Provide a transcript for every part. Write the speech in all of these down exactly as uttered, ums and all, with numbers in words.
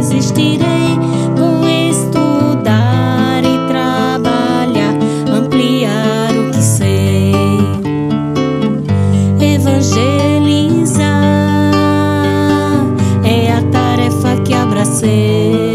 desistirei. Vou estudar e trabalhar, ampliar o que sei, evangelizar é a tarefa que abracei.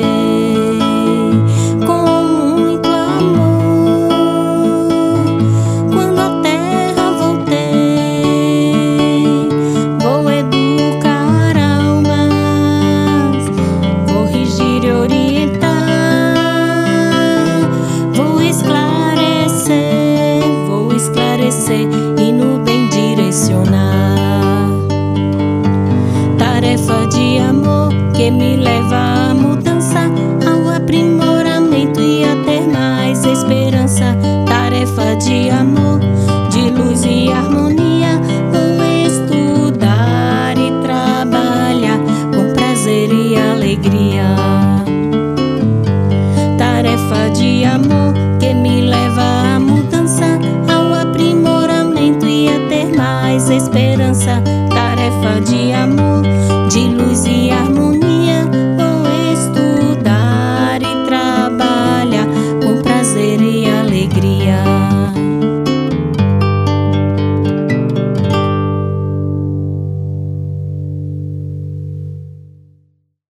E no bem direcionar, tarefa de amor que me leva à mudança, ao aprimoramento e a ter mais esperança. Tarefa de amor, de luz e harmonia. Vou estudar e trabalhar com prazer e alegria. Tarefa de amor que me leva à mudança, mais esperança. Tarefa de